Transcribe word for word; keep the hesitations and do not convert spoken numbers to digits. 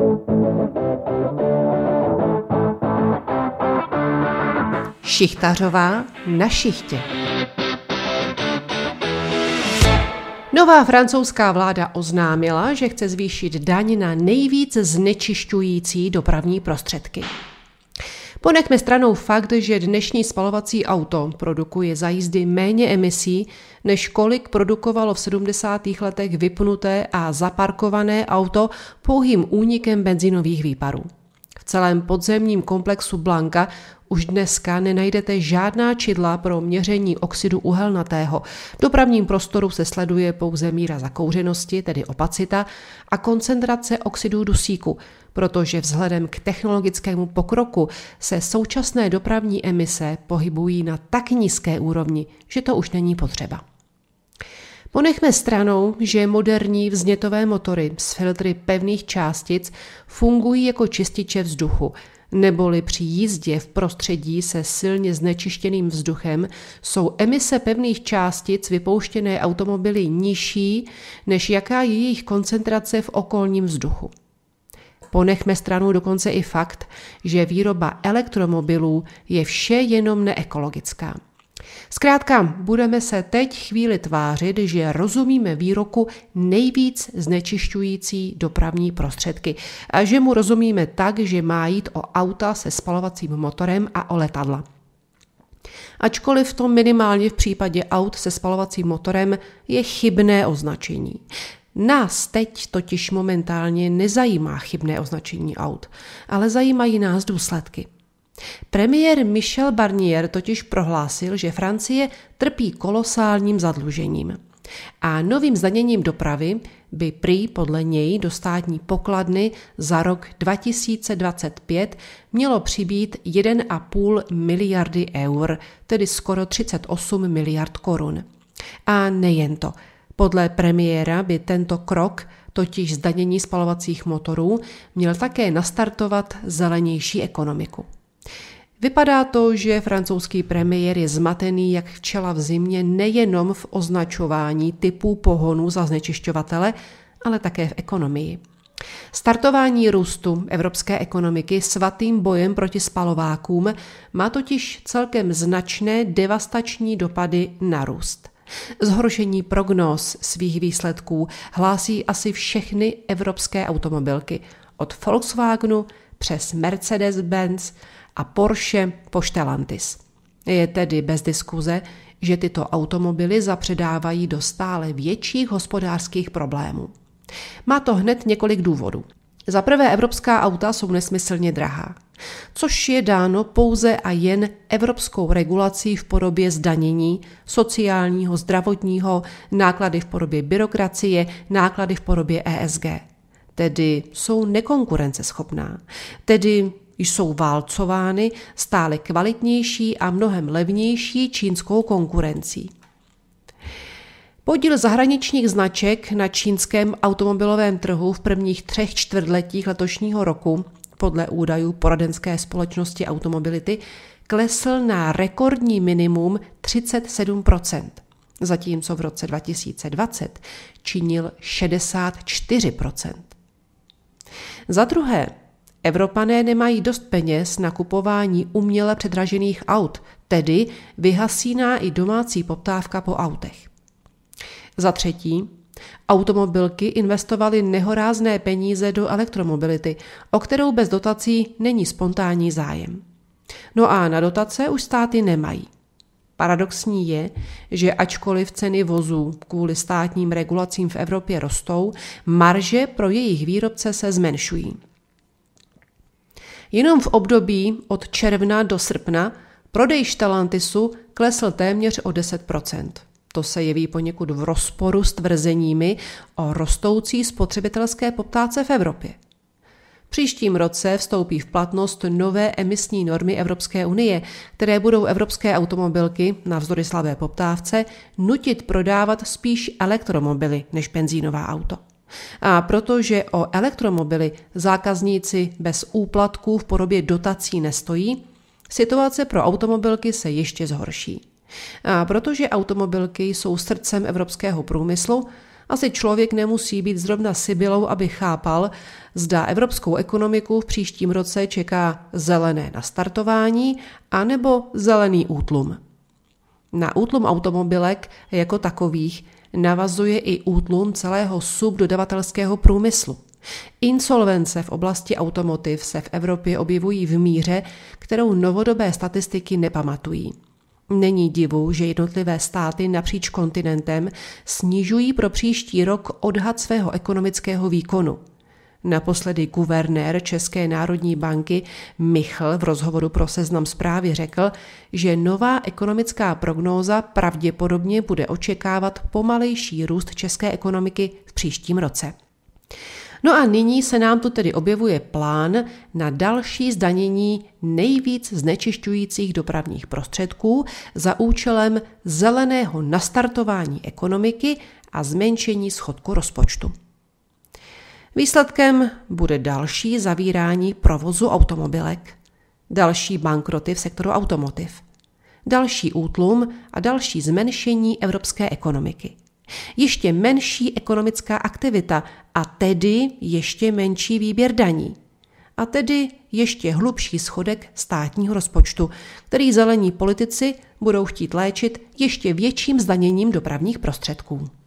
Šichtařová na šichtě. Nová francouzská vláda oznámila, že chce zvýšit daň na nejvíc znečišťující dopravní prostředky. Ponechme stranou fakt, že dnešní spalovací auto produkuje za jízdy méně emisí, než kolik produkovalo v sedmdesátých letech vypnuté a zaparkované auto pouhým únikem benzínových výparů. V celém podzemním komplexu Blanka už dneska nenajdete žádná čidla pro měření oxidu uhelnatého. V dopravním prostoru se sleduje pouze míra zakouřenosti, tedy opacita, a koncentrace oxidu dusíku, protože vzhledem k technologickému pokroku se současné dopravní emise pohybují na tak nízké úrovni, že to už není potřeba. Ponechme stranou, že moderní vznětové motory s filtry pevných částic fungují jako čističe vzduchu, neboli při jízdě v prostředí se silně znečištěným vzduchem jsou emise pevných částic vypouštěné automobily nižší, než jaká je jejich koncentrace v okolním vzduchu. Ponechme stranou dokonce i fakt, že výroba elektromobilů je vše jenom neekologická. Zkrátka, budeme se teď chvíli tvářit, že rozumíme výroku nejvíc znečišťující dopravní prostředky a že mu rozumíme tak, že má jít o auta se spalovacím motorem a o letadla. Ačkoliv to minimálně v případě aut se spalovacím motorem je chybné označení. Nás teď totiž momentálně nezajímá chybné označení aut, ale zajímají nás důsledky. Premiér Michel Barnier totiž prohlásil, že Francie trpí kolosálním zadlužením. A novým zdaněním dopravy by prý podle něj do státní pokladny za rok dva tisíce dvacet pět mělo přibýt jedna celá pět miliardy eur, tedy skoro třicet osm miliard korun. A nejen to. Podle premiéra by tento krok, totiž zdanění spalovacích motorů, měl také nastartovat zelenější ekonomiku. Vypadá to, že francouzský premiér je zmatený jak včela v zimě nejenom v označování typů pohonu za znečišťovatele, ale také v ekonomii. Startování růstu evropské ekonomiky svatým bojem proti spalovákům má totiž celkem značné devastační dopady na růst. Zhoršení prognóz svých výsledků hlásí asi všechny evropské automobilky, od Volkswagenu přes Mercedes-Benz a Porsche po Stellantis. Je tedy bez diskuze, že tyto automobily zapředávají do stále větších hospodářských problémů. Má to hned několik důvodů. Za prvé, evropská auta jsou nesmyslně drahá, což je dáno pouze a jen evropskou regulací v podobě zdanění, sociálního, zdravotního, náklady v podobě byrokracie, náklady v podobě E S G. Tedy jsou nekonkurenceschopná, tedy jsou válcovány stále kvalitnější a mnohem levnější čínskou konkurencí. Podíl zahraničních značek na čínském automobilovém trhu v prvních třech čtvrtletích letošního roku, podle údajů poradenské společnosti Automobility, klesl na rekordní minimum třicet sedm procent, zatímco v roce dva tisíce dvacet činil šedesát čtyři procent. Za druhé, Evropané nemají dost peněz na kupování uměle předražených aut, tedy vyhasíná i domácí poptávka po autech. Za třetí, automobilky investovaly nehorázné peníze do elektromobility, o kterou bez dotací není spontánní zájem. No a na dotace už státy nemají. Paradoxní je, že ačkoliv ceny vozů kvůli státním regulacím v Evropě rostou, marže pro jejich výrobce se zmenšují. Jenom v období od června do srpna prodej Stellantisu klesl téměř o deset procent. To se jeví poněkud v rozporu s tvrzeními o rostoucí spotřebitelské poptávce v Evropě. V příštím roce vstoupí v platnost nové emisní normy Evropské unie, které budou evropské automobilky, navzdory slabé poptávce, nutit prodávat spíš elektromobily než benzínová auto. A protože o elektromobily zákazníci bez úplatků v podobě dotací nestojí, situace pro automobilky se ještě zhorší. A protože automobilky jsou srdcem evropského průmyslu, Asi člověk nemusí být zrovna Sibylou, aby chápal, zda evropskou ekonomiku v příštím roce čeká zelené nastartování anebo zelený útlum. Na útlum automobilek jako takových navazuje i útlum celého subdodavatelského průmyslu. Insolvence v oblasti automotiv se v Evropě objevují v míře, kterou novodobé statistiky nepamatují. Není divu, že jednotlivé státy napříč kontinentem snižují pro příští rok odhad svého ekonomického výkonu. Naposledy guvernér České národní banky Michl v rozhovoru pro Seznam Zprávy řekl, že nová ekonomická prognóza pravděpodobně bude očekávat pomalejší růst české ekonomiky v příštím roce. No a nyní se nám tu tedy objevuje plán na další zdanění nejvíc znečišťujících dopravních prostředků za účelem zeleného nastartování ekonomiky a zmenšení schodku rozpočtu. Výsledkem bude další zavírání provozu automobilek, další bankroty v sektoru automotiv, další útlum a další zmenšení evropské ekonomiky. Ještě menší ekonomická aktivita a tedy ještě menší výběr daní. A tedy ještě hlubší schodek státního rozpočtu, který zelení politici budou chtít léčit ještě větším zdaněním dopravních prostředků.